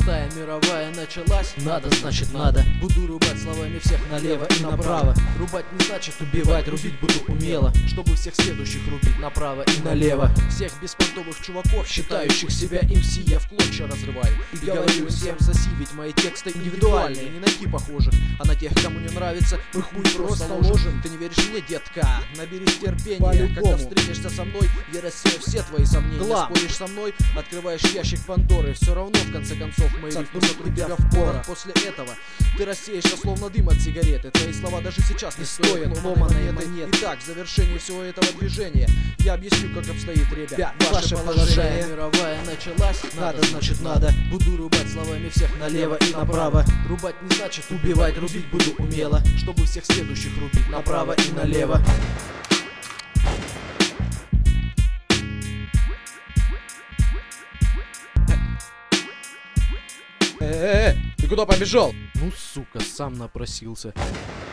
Шестая мировая началась, надо, значит надо. Буду рубать словами всех налево и направо. Рубать не значит убивать, рубить буду умело, чтобы всех следующих рубить направо и налево. Всех беспонтовых чуваков, считающих себя МС, я в клочья разрываю и говорю всем соси, ведь мои тексты индивидуальные, не найти похожих, а на тех, кому не нравится, мы хуй просто ложим. Ты не веришь мне, детка? Наберись терпения, когда встретишься со мной, я рассею все твои сомнения. Споришь со мной, открываешь ящик Пандоры. Все равно, в конце концов, мои рифмы сотрут тебя в порох. После этого ты рассеешься, словно дым от сигареты. Твои слова даже сейчас не стоят ломаной монеты. Итак, в завершении всего этого движения я объясню, как обстоит, ребят, ваше положение. Мировая началась, надо, значит надо. Буду рубать словами всех налево и направо. Рубать не значит убивать, рубить буду умело, чтобы всех следующих рубить направо и налево. Ты куда побежал? Ну сука, сам напросился.